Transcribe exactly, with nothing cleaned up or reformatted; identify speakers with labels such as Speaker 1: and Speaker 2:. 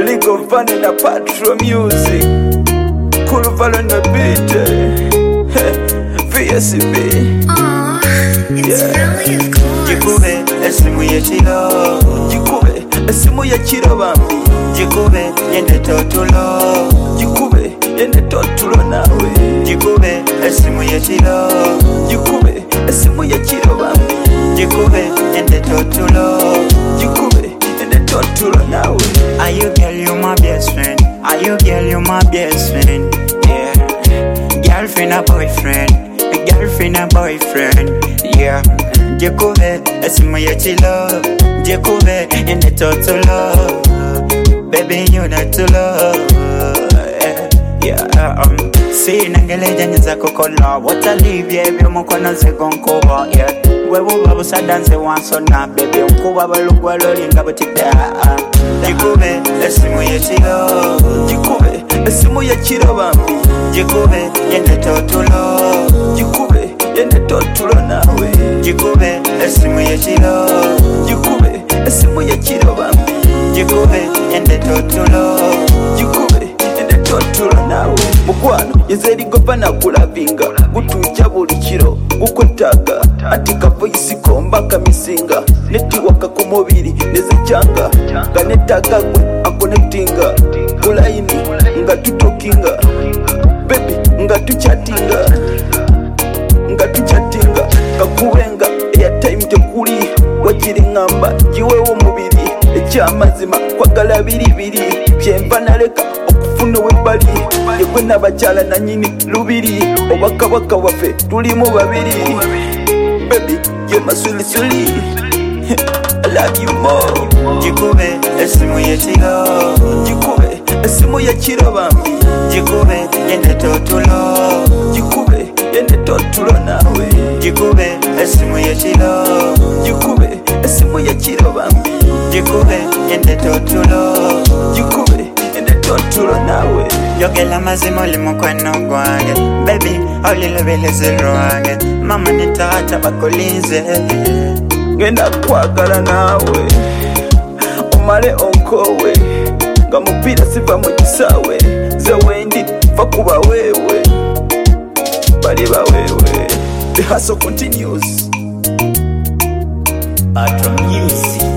Speaker 1: Legal Van and a Patro Music Kurval on the beat V S B.
Speaker 2: Aww, it's
Speaker 1: Yeah.
Speaker 2: really of course.
Speaker 3: Jikube esimu yechilo
Speaker 1: Jikube esimu ya chiro bambi
Speaker 3: Jikube yende totulo
Speaker 1: Jikube yende totulo nawe
Speaker 3: Jikube esimu yechilo
Speaker 1: Jikube esimu ya chiro bambi
Speaker 3: Jikube yende totulo
Speaker 1: Jikube yende totulo nawe.
Speaker 3: Are you girl, you my best friend? Are you girl, you my best friend? Yeah. Girlfriend or boyfriend? A girlfriend or boyfriend? Yeah. Jikube esimu yechilo Jikube yende totulo Baby you not to love. Yeah, um, see nangele janye za kokola. What I leave, yeah, baby, mukona se gonkoba, yeah. Wewe babu sa dance once on na, baby, unkuba balugwa lori nga butikda. Jikube, esimu yechilo.
Speaker 1: Jikube esimu ya chiro bambi
Speaker 3: Jikube, yende totulo.
Speaker 1: Jikube yende totulo nawe
Speaker 3: Jikube, esimu yechilo.
Speaker 1: Jikube esimu ya chiro bambi
Speaker 3: Jikube, yende totulo.
Speaker 1: Jikube yende totulo nawe. Mukwano yezeri gopa na kulavinga gutuja buli kiro gukwetaga ati kavoisi komba kamisinga netiwaka ku mubiri nezicyanga nga netaga gwe akonetinga kulaini nga tutokinga baby nga tuchatinga nga tuchatinga kakubenga airtime tekuli wakiri ngamba jiwewo mubiri ekyamazima kwagala biribiri byemva naleka okufuna webali yegwe n'abakyala nanyini lubiri obakabaka waffe tulimu babiri baby ye masulisuli I love you more.
Speaker 3: Jikube esimu yechilo.
Speaker 1: Jikube esimu ya chiro bambi
Speaker 3: Jikube yende totulo.
Speaker 1: Jikube yende totulo nawe
Speaker 3: Jikube esimu yechilo.
Speaker 1: Jikube esimu ya chiro bambi
Speaker 3: Jikube yende totulo.
Speaker 1: Jikube yende totulo nawe.
Speaker 3: Yogela mazima oli mukwano gwange Baby olilobelezero wange Mama nitata bakolinze
Speaker 1: Ngenda kwagala nawe omale onkowe nga mupira siva mu kisawe ze wendi fa kuba wewe bali bawewe. The hustle continues.
Speaker 3: Patro Music.